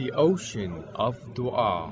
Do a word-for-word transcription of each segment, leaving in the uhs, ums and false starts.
The ocean of dua.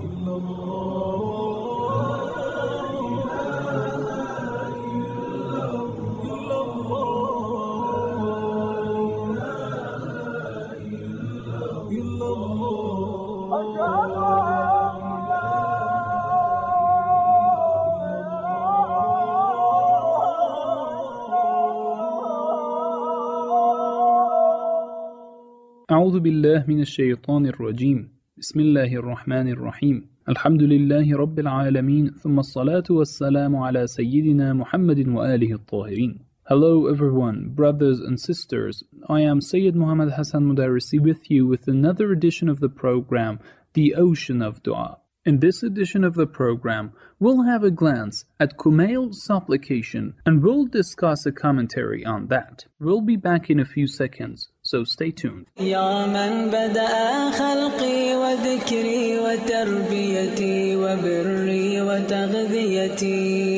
أعوذ بالله من الشيطان الرجيم بسم الله الرحمن الرحيم الحمد لله رب العالمين ثم الصلاة والسلام على سيدنا محمد وآله الطاهرين. Hello everyone, brothers and sisters. I am Sayyid Muhammad Hassan Mudarrisi with you with another edition of the program, The Ocean of Dua. In this edition of the program, we'll have a glance at Kumail's supplication and we'll discuss a commentary on that. We'll be back in a few seconds, so stay tuned. يا من بدأ خلقي وذكري وتربيتي وبري وتغذيتي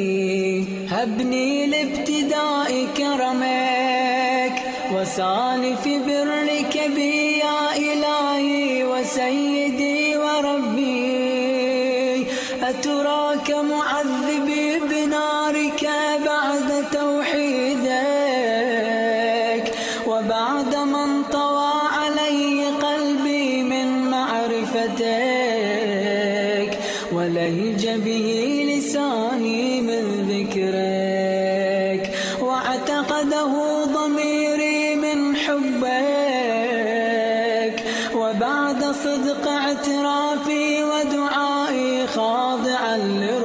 هبني لابتداء كرمك وسال في برك بي يا إلهي وسيدي وربي أتراك معذبي بنارك بعد توحيدك وبعد من طوى علي قلبي من معرفتك ولهج به لساني من ذكرك واعتقده ضميري من حبك وبعد صدق اعترافي ودعائي خاضعا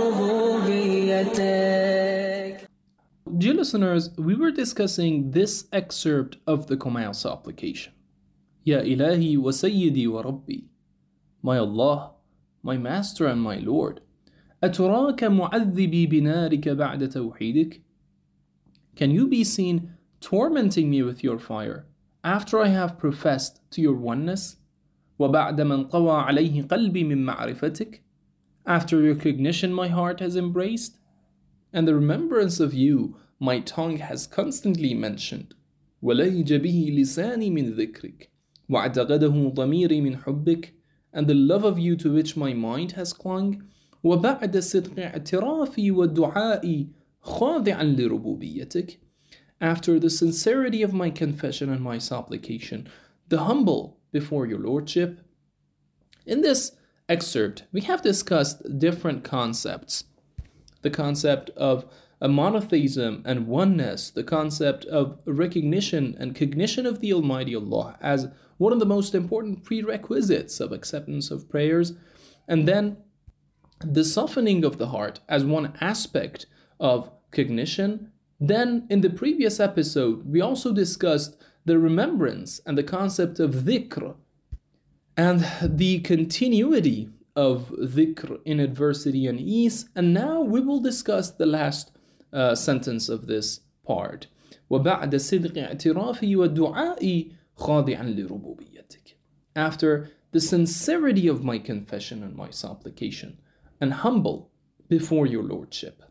لربوبيتك. Dear listeners, we were discussing this excerpt of the Kumail supplication. Ya ilahi wa sayyidi wa rabbi. My Allah, my master and my Lord. أتراك معذبي بنارك بعد توحيدك? Can you be seen tormenting me with your fire after I have professed to your oneness? وبعد من طوى عليه قلبي من معرفتك? After recognition my heart has embraced? And the remembrance of you my tongue has constantly mentioned. ولهج به لساني من ذكرك واعتقده ضميري من حبك. And the love of you to which my mind has clung. وبعد صدق اعترافي ودعائي خاضعا لربوبيتك. After the sincerity of my confession and my supplication, the humble before your lordship. In this excerpt, we have discussed different concepts. The concept of a monotheism and oneness, the concept of recognition and cognition of the Almighty Allah as one of the most important prerequisites of acceptance of prayers, and then the softening of the heart as one aspect of cognition. Then in the previous episode, we also discussed the remembrance and the concept of dhikr and the continuity of dhikr in adversity and ease. And now we will discuss the last uh, sentence of this part. وَبَعْدَ صِدْقِ اعْتِرَافِي وَدُعَائِي خَاضِعًا لِرُبُوبِيَّتِكَ. After the sincerity of my confession and my supplication, and humble before your lordship.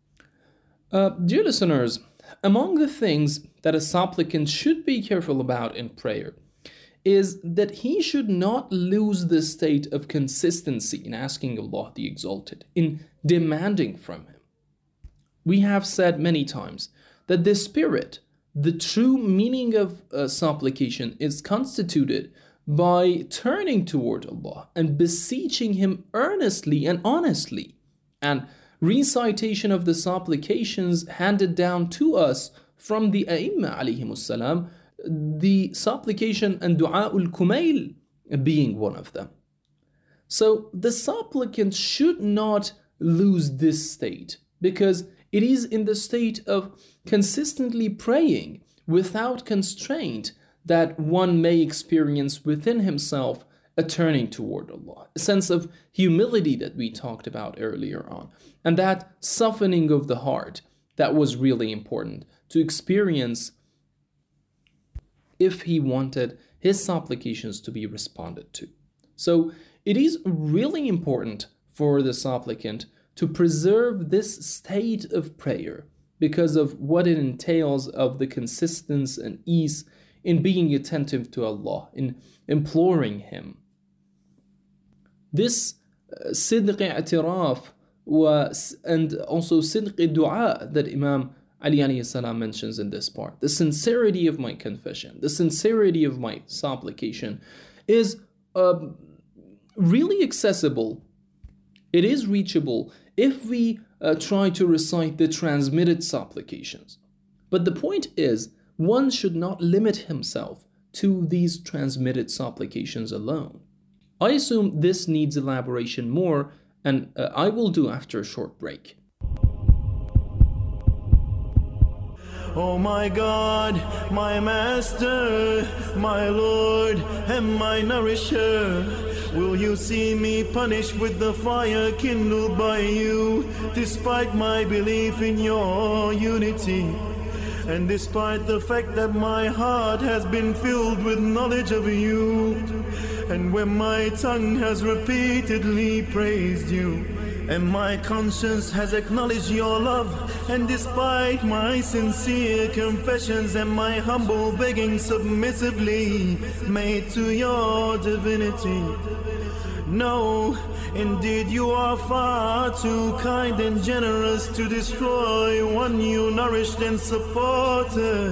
Uh, dear listeners, among the things that a supplicant should be careful about in prayer is that he should not lose the state of consistency in asking Allah the Exalted, in demanding from Him. We have said many times that the spirit, the true meaning of uh, supplication is constituted by turning toward Allah and beseeching Him earnestly and honestly, and recitation of the supplications handed down to us from the A'imma alayhimus salam, the supplication and Du'a'ul Kumail being one of them. So the supplicant should not lose this state, because it is in the state of consistently praying without constraint that one may experience within himself a turning toward Allah, a sense of humility that we talked about earlier on, and that softening of the heart that was really important to experience if he wanted his supplications to be responded to. So it is really important for the supplicant to preserve this state of prayer because of what it entails of the consistency and ease in being attentive to Allah, in imploring Him. This uh, sidq i'tiraf wa, and also sidq dua that Imam Ali alayhi salam mentions in this part, the sincerity of my confession, the sincerity of my supplication is uh, really accessible. It is reachable if we uh, try to recite the transmitted supplications. But the point is, one should not limit himself to these transmitted supplications alone. I assume this needs elaboration more, and uh, I will do after a short break. Oh my God, my Master, my Lord, and my Nourisher, will you see me punished with the fire kindled by you, despite my belief in your unity, and despite the fact that my heart has been filled with knowledge of you, and when my tongue has repeatedly praised you, and my conscience has acknowledged your love, and despite my sincere confessions and my humble begging submissively made to your divinity. No, indeed you are far too kind and generous to destroy one you nourished and supported,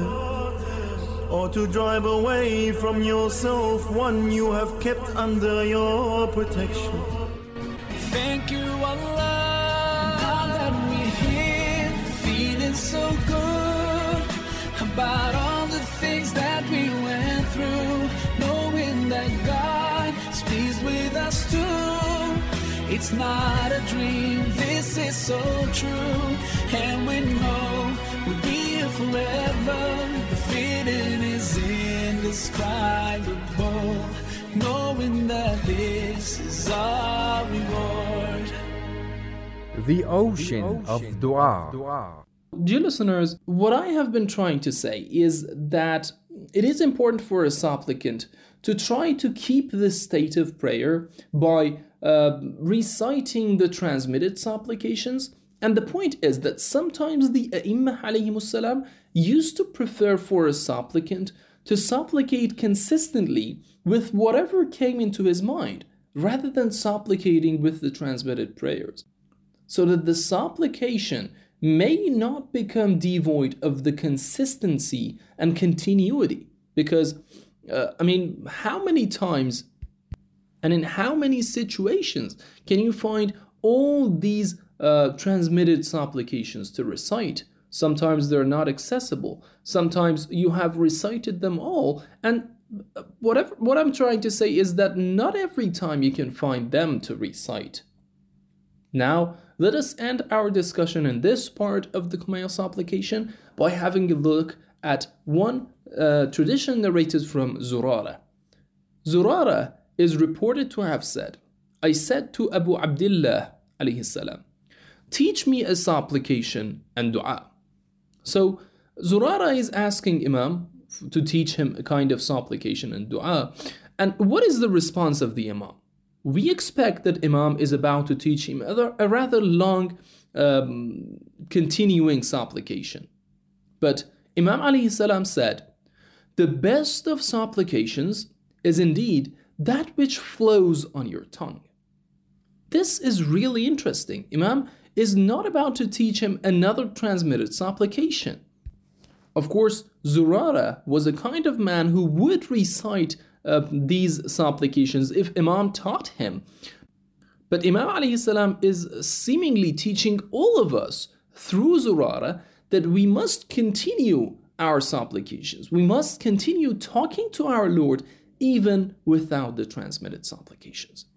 or to drive away from yourself one you have kept under your protection. Thank you, Allah. Now that we're here, feeling so good about all the things that we went through, knowing that God is pleased with us too. It's not a dream, this is so true, and we know we'll be here forever. The feeling is indescribable, knowing that this is our reward. The ocean of dua. Dear listeners, what I have been trying to say is that it is important for a supplicant to try to keep this state of prayer by uh, reciting the transmitted supplications. And the point is that sometimes the A'imma alayhimus salam used to prefer for a supplicant to supplicate consistently with whatever came into his mind, rather than supplicating with the transmitted prayers, so that the supplication may not become devoid of the consistency and continuity. Because, uh, I mean, how many times and in how many situations can you find all these uh, transmitted supplications to recite? Sometimes they're not accessible. Sometimes you have recited them all, and whatever what I'm trying to say is that not every time you can find them to recite. Now, let us end our discussion in this part of the Kumail supplication by having a look at one uh, tradition narrated from Zurara. Zurara is reported to have said, I said to Abu Abdullah alayhi salam, teach me a supplication and dua. So Zurara is asking Imam to teach him a kind of supplication and dua. And what is the response of the Imam? We expect that Imam is about to teach him a rather long um, continuing supplication. But Imam alayhi salam said, the best of supplications is indeed that which flows on your tongue. This is really interesting. Imam is not about to teach him another transmitted supplication. Of course, Zurara was a kind of man who would recite uh, these supplications if Imam taught him. But Imam alayhi salam is seemingly teaching all of us through Zurara that we must continue our supplications. We must continue talking to our Lord even without the transmitted supplications.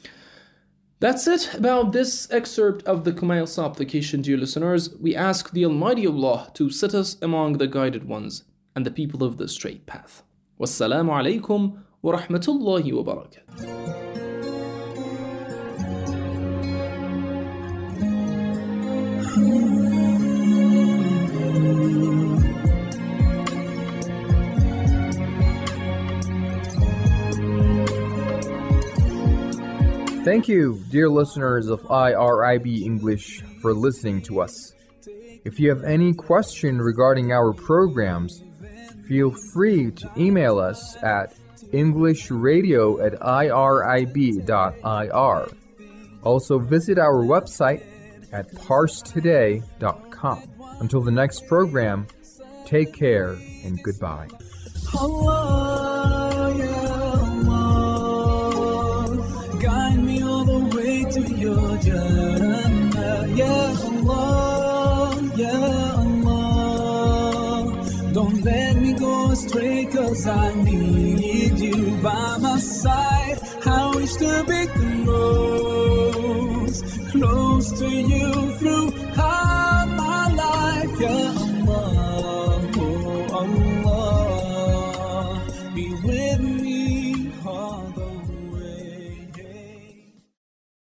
That's it about this excerpt of the Kumail supplication, dear listeners. We ask the Almighty Allah to set us among the guided ones and the people of the straight path. Wassalamu alaikum wa rahmatullahi wa barakatuh. Thank you, dear listeners of I R I B English, for listening to us. If you have any question regarding our programs, feel free to email us at English Radio at I R I B dot I R. Also visit our website at parse today dot com. Until the next program, take care and goodbye. Allah, ya Allah, guide me all the way to your Jannah. Ya Allah, ya Allah, don't let me go astray, 'cause I need you by my side. I wish to be close, close to you through